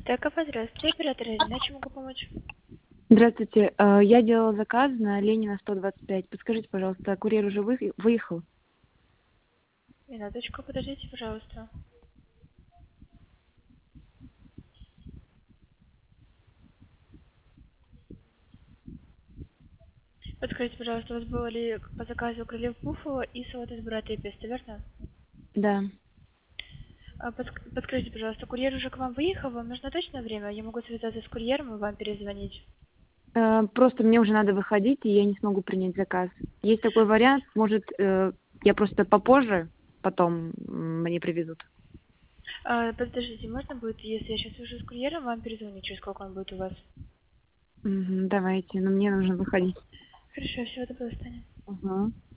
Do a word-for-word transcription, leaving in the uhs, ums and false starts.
Стекова, здравствуйте, оператор Ирина, чем могу помочь? Здравствуйте. Э, Я делала заказ на Ленина сто двадцать пять. Подскажите, пожалуйста, курьер уже вы- выехал? Минуточку, подождите, пожалуйста. Подскажите, пожалуйста, у вас было ли по заказу крыльев буффало и салат из бурата и песто, верно? Да. А, подск- Подскажите, пожалуйста, курьер уже к вам выехал? Вам нужно точное время? Я могу связаться с курьером и вам перезвонить. Э, Просто мне уже надо выходить, и я не смогу принять заказ. Есть такой вариант, может, э, я просто попозже, потом м, мне привезут. А, подождите, можно будет, если я сейчас свяжусь с курьером, вам перезвонить, через сколько он будет у вас? Мгм, давайте, но мне нужно выходить. Хорошо, всего доброго, Таня. Ага.